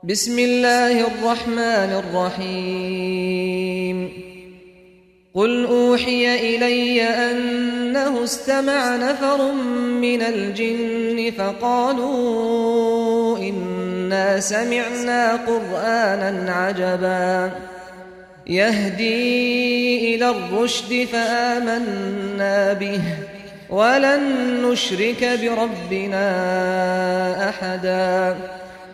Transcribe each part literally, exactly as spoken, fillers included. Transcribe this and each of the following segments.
بسم الله الرحمن الرحيم قل أوحي إلي أنه استمع نفر من الجن فقالوا إنا سمعنا قرآنا عجبا يهدي إلى الرشد فآمنا به ولن نشرك بربنا أحدا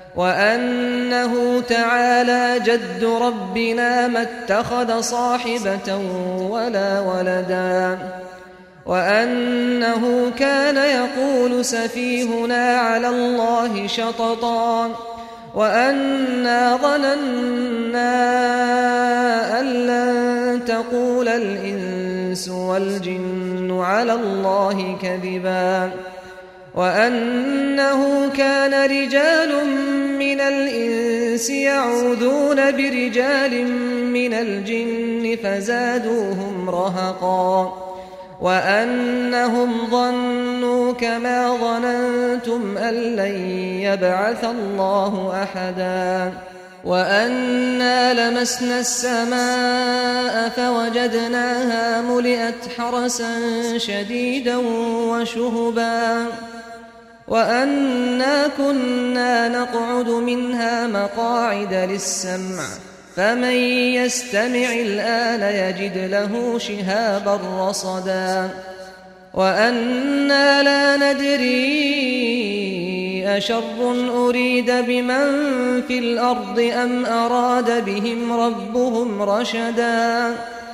وأنه تعالى جد ربنا ما اتخذ صاحبة ولا ولدا وأنه كان يقول سفيهنا على الله شططا وأنا ظننا أن لن تقول الإنس والجن على الله كذبا وأنه كان رجال من الإنس يعوذون برجال من الجن فزادوهم رهقا وأنهم ظنوا كما ظننتم أن لن يبعث الله أحدا وأنا لمسنا السماء فوجدناها ملئت حرسا شديدا وشهبا وأنا كنا نقعد منها مقاعد للسمع فمن يستمع الآن يجد له شهابا رصدا وأنا لا ندري أشر أريد بمن في الأرض أم أراد بهم ربهم رشدا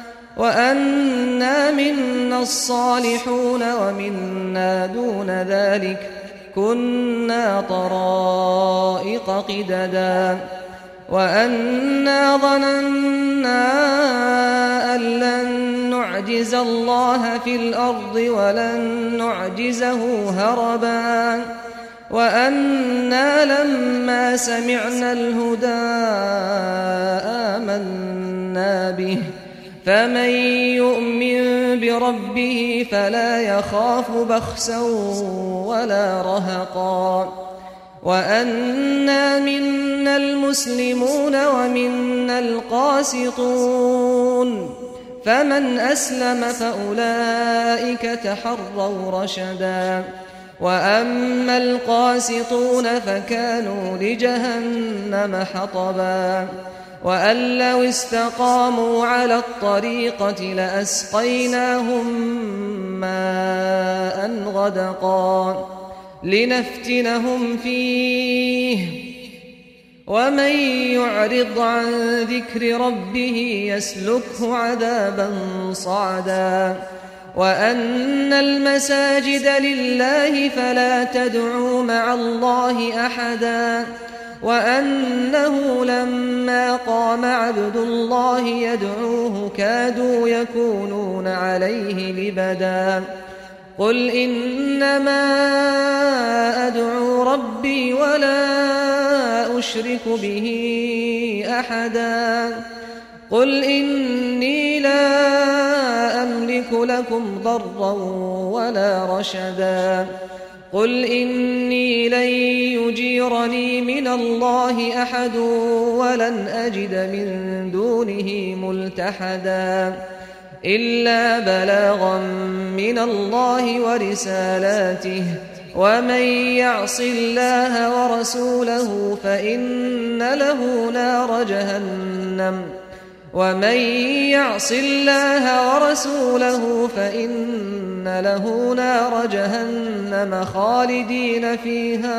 وأنا منا الصالحون ومنا دون ذلك كنا طرائق قددا وأنا ظننا أن لن نعجز الله في الأرض ولن نعجزه هربا وأنا لما سمعنا الهدى آمنا به فمن يؤمن بربه فلا يخاف بخسا ولا رهقا وأنا منا المسلمون ومنا القاسطون فمن أسلم فأولئك تحروا رشدا وأما القاسطون فكانوا لجهنم حطبا وأن لو استقاموا على الطريقة لأسقيناهم ماء غدقا لنفتنهم فيه ومن يعرض عن ذكر ربه يسلكه عذابا صعدا وأن المساجد لله فلا تدعوا مع الله أحدا وأنه لما قام عبد الله يدعوه كادوا يكونون عليه لبدا قل إنما أدعو ربي ولا أشرك به أحدا قل إني لا أملك لكم ضرا ولا رشدا قل إني لن يجيرني من الله أحد ولن أجد من دونه ملتحدا إلا بلاغا من الله ورسالاته ومن يعص الله ورسوله فإن له نار جهنم ومن يعص الله ورسوله فإن له نار جهنم خالدين فيها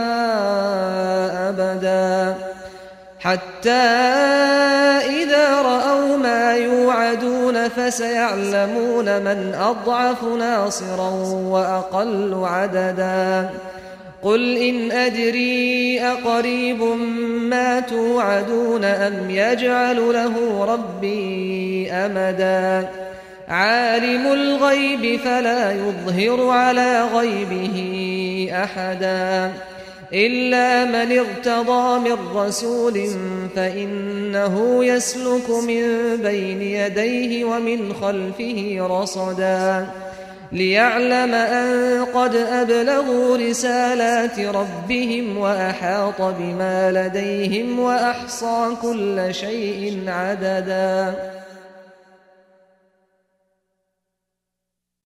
أبدا حتى إذا رأوا ما يوعدون فسيعلمون من أضعف ناصرا وأقل عددا قل إن أدري أقريب ما توعدون أم يجعل له ربي أمدا عالم الغيب فلا يظهر على غيبه أحدا إلا من ارتضى من رسول فإنه يسلك من بين يديه ومن خلفه رصدا ليعلم أن قد أبلغوا رسالات ربهم وأحاط بما لديهم وأحصى كل شيء عددا